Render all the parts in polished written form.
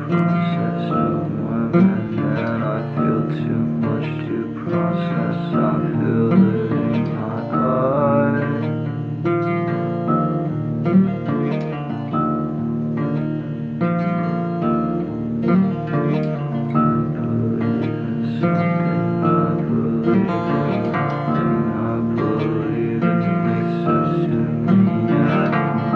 process of women, and I feel too much to process. I feel it in my heart. I believe in nothing. I believe it makes sense to me. I don't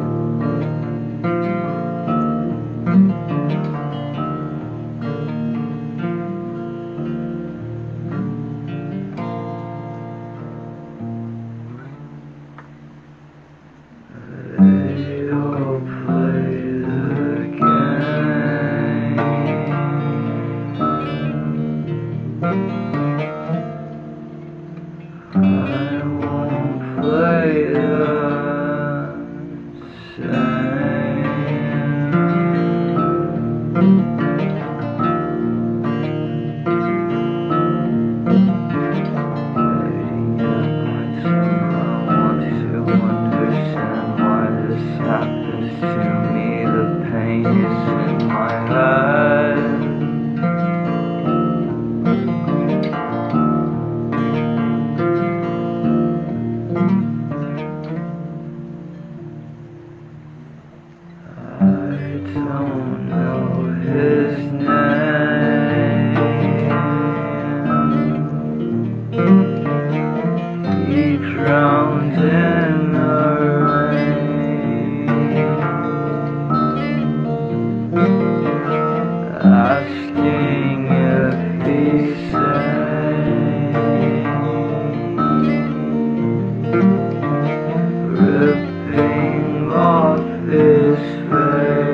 they all play the game. I won't play the same. I want to understand why this happens to me. The pain is in my head. I don't know his name. He drowned in the rain, asking if he's sane, ripping off his face.